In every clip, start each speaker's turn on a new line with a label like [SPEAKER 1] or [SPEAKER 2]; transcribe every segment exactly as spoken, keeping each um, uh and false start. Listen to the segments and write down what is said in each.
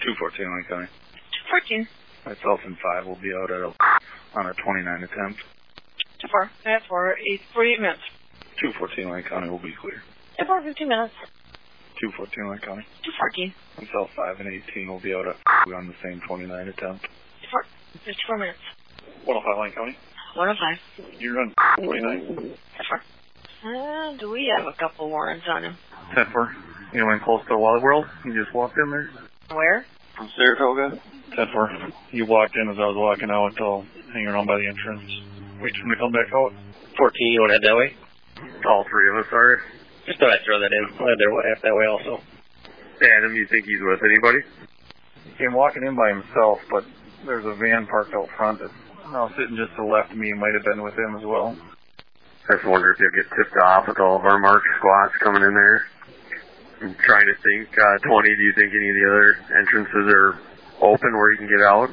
[SPEAKER 1] two fourteen Lane County.
[SPEAKER 2] two fourteen.
[SPEAKER 1] Myself and five will be out at a, on a twenty-nine attempt.
[SPEAKER 2] two four. That's for eight, forty-eight minutes.
[SPEAKER 1] two fourteen Lane County will be clear.
[SPEAKER 2] two four, fifteen minutes.
[SPEAKER 1] two fourteen Lane County.
[SPEAKER 2] two fourteen.
[SPEAKER 1] Myself five and eighteen will be out at on the same twenty-nine attempt.
[SPEAKER 2] two four. fifty-four minutes.
[SPEAKER 1] one oh five Lane County.
[SPEAKER 2] one oh five.
[SPEAKER 1] You're on twenty-nine.
[SPEAKER 2] ten four. Uh, do we have a couple warrants on him?
[SPEAKER 1] ten four. You went close to Wally World? You just walked in there?
[SPEAKER 2] Where?
[SPEAKER 1] From Saratoga. ten four. You walked in as I was walking out, so hanging around by the entrance. Wait for him to come back out.
[SPEAKER 3] fourteen, you want to head that way?
[SPEAKER 1] All three of us are.
[SPEAKER 3] Just thought I'd throw that in. I'll head there half that way also.
[SPEAKER 1] Adam, you think he's with anybody? He came walking in by himself, but there's a van parked out front that's now sitting just to the left of me. Might have been with him as well.
[SPEAKER 4] I just wonder if you'll get tipped off with all of our marked squats coming in there. I'm trying to think, uh, Tony, do you think any of the other entrances are open where you can get out?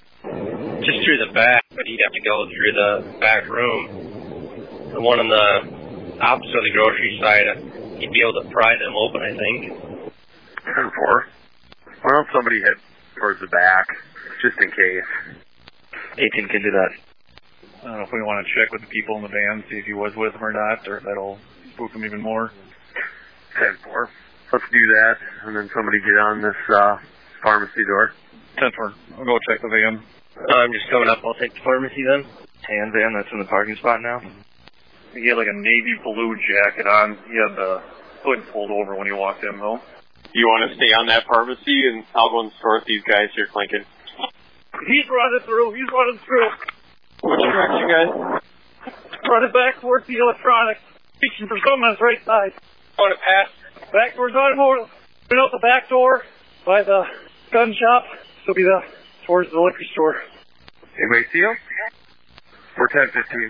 [SPEAKER 3] Just through the back, but he'd have to go through the back room. The one on the opposite of the grocery side, he'd be able to pry them open, I think.
[SPEAKER 4] ten four. Why don't somebody head towards the back, just in case?
[SPEAKER 3] eighteen can do that.
[SPEAKER 1] I don't know if we want to check with the people in the van, see if he was with them or not, or if that'll spook him even more.
[SPEAKER 4] ten four. Let's do that, and then somebody get on this uh, pharmacy door.
[SPEAKER 1] ten four. I'll go check the van.
[SPEAKER 3] Uh, I'm just coming up. I'll take the pharmacy then. Tan van that's in the parking spot now.
[SPEAKER 1] He had like a navy blue jacket on. He had the hood pulled over when he walked in, though.
[SPEAKER 5] You want to stay on that pharmacy, and I'll go and sort these guys here clinking.
[SPEAKER 1] He's running through. He's running through.
[SPEAKER 5] Which direction, guys?
[SPEAKER 1] Running back towards the electronics. Reaching for someone on his right side.
[SPEAKER 5] Want to pass?
[SPEAKER 1] Back towards automotive. Went out the back door by the gun shop. This will be the towards the liquor store.
[SPEAKER 4] Anybody see him? We're ten fifteen.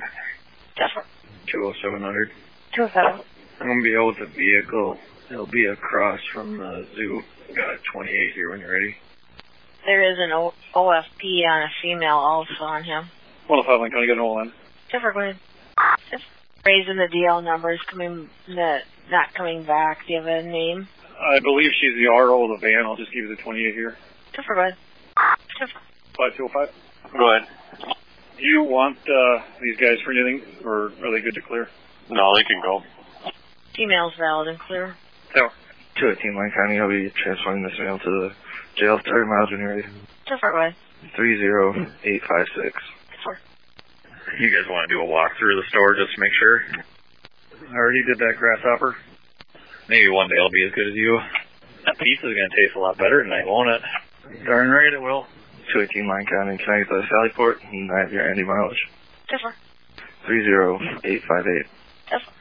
[SPEAKER 1] two oh seven hundred.
[SPEAKER 2] two oh seven.
[SPEAKER 1] I'm going to be out with the vehicle. It'll be across from the zoo. Got twenty-eight here when you're ready.
[SPEAKER 2] There is an o- OFP on a female also on him.
[SPEAKER 1] one oh five Lane County, get an hold on.
[SPEAKER 2] Jennifer, go ahead. Just raising the D L numbers, coming, not, not coming back. Do you have a name?
[SPEAKER 1] I believe she's the R O of the van. I'll just give you the twenty-eight here.
[SPEAKER 2] Jennifer, go ahead. Jennifer.
[SPEAKER 1] five two oh five.
[SPEAKER 5] Go ahead.
[SPEAKER 1] Do you want uh, these guys for anything, or are they good to clear?
[SPEAKER 5] No, they can go.
[SPEAKER 2] Female's valid and clear.
[SPEAKER 1] No.
[SPEAKER 3] two eighteen Lane County, I'll be transferring this mail to the jail thirty miles when you're ready.
[SPEAKER 2] Jennifer, go ahead.
[SPEAKER 3] three zero eight five six.
[SPEAKER 2] Jennifer.
[SPEAKER 4] You guys want to do a walk through the store just to make sure?
[SPEAKER 1] I already did that grasshopper.
[SPEAKER 4] Maybe one day I'll be as good as you. That pizza's going to taste a lot better tonight, won't it?
[SPEAKER 1] Darn right it will.
[SPEAKER 3] two eighteen Lane County, can I get the Sallyport? And I have your Andy mileage.
[SPEAKER 2] Jennifer.
[SPEAKER 3] three zero eight five eight.
[SPEAKER 2] Jennifer.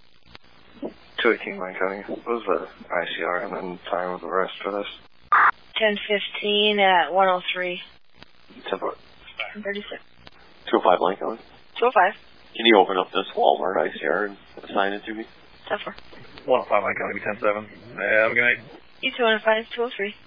[SPEAKER 3] two eighteen Lane County, what was the I C R and then time of the rest for this?
[SPEAKER 2] ten fifteen at one oh three.
[SPEAKER 3] ten four.
[SPEAKER 2] thirty-six.
[SPEAKER 5] two oh five Lane County.
[SPEAKER 2] two oh five.
[SPEAKER 5] Can you open up this Walmart I C R and assign it to me?
[SPEAKER 2] Jennifer.
[SPEAKER 1] one oh five Lane County, ten seven. Have a good night.
[SPEAKER 2] You two oh five, two oh three.